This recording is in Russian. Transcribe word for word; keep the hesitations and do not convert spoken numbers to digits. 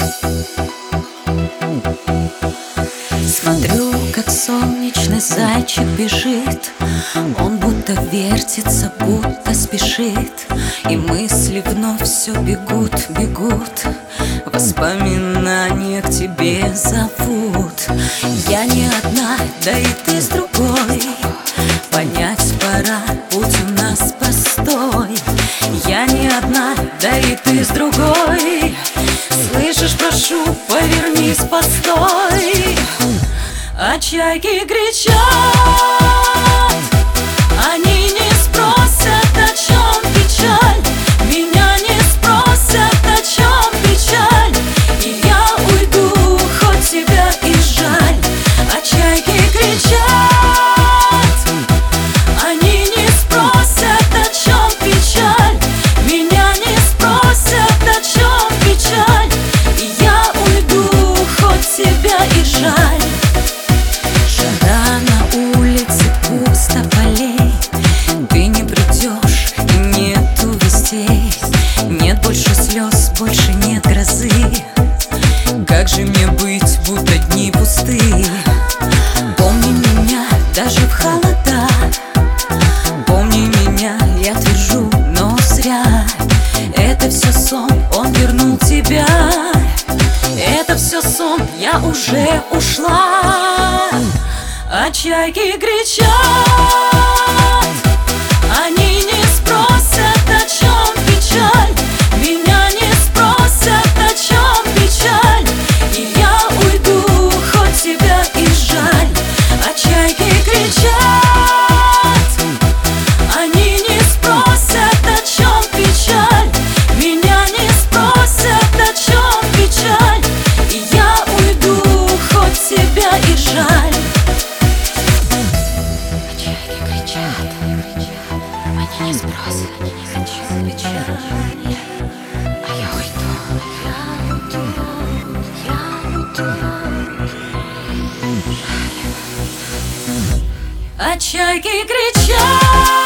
Смотрю, как солнечный зайчик бежит. Он будто вертится, будто спешит. И мысли вновь все бегут, бегут. Воспоминания к тебе зовут. Я не одна, да и ты с другой. Понять пора, путь у нас простой. Я не одна, да и ты с другой. Слышишь, прошу, повернись, постой. А чайки кричат, они не спросят, о чем печаль. Меня не спросят, о чем печаль. И я уйду, хоть тебя и жаль. А чайки кричат, они не спросят, о чем печаль. Меня не спросят, о чем печаль. И я уйду, хоть тебя и жаль. Жара на улице, пусто полей. Ты не придешь, и нету вестей. Нет больше слез, больше нет грозы. Как же мне быть, будто дни пустые? Помни меня даже в холода. Помни меня, я твержу, но зря. Это все сон, он вернул тебя. Это все сон, я уже ушла. А чайки кричат, они не спросят, о чем печаль. Меня не спросят, о чем печаль. И я уйду, хоть тебя и жаль. А чайки кричат, они не спросят, о чем печаль. Меня не спросят, о чем печаль. И я уйду, хоть тебя и жаль. Они не спросят, о чем печаль. А я уйду, я уйду, я уйду. А чайки кричат.